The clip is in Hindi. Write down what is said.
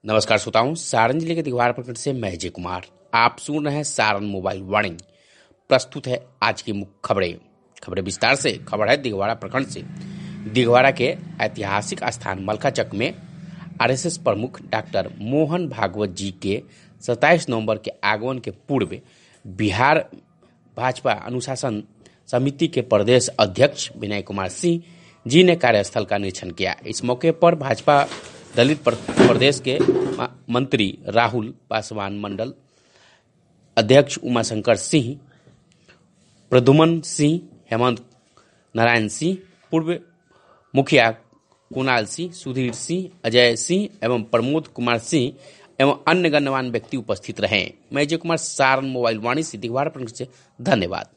नमस्कार श्रोताओं, सारण जिले के दिघवारा प्रखंड से मैं अजय कुमार आप सुन रहे हैं सारण मोबाइल वाणी। प्रस्तुत है आज की मुख्य खबरें विस्तार से। खबर है दिघवारा प्रखंड से। दिघवारा के ऐतिहासिक स्थान मलखाचक में आरएसएस प्रमुख डॉक्टर मोहन भागवत जी के 27 नवंबर के आगमन के पूर्व बिहार भाजपा अनुशासन समिति के प्रदेश अध्यक्ष विनय कुमार सिंह जी ने कार्यस्थल का निरीक्षण किया। इस मौके पर भाजपा दलित प्रदेश के मंत्री राहुल पासवान, मंडल अध्यक्ष उमाशंकर सिंह, प्रद्युमन सिंह, हेमंत नारायण सिंह, पूर्व मुखिया कुणाल सिंह, सुधीर सिंह, अजय सिंह एवं प्रमोद कुमार सिंह एवं अन्य गणमान्य व्यक्ति उपस्थित रहे। मैं अजय कुमार, सारण मोबाइल वाणी से दिघवारा प्रखंड से। धन्यवाद।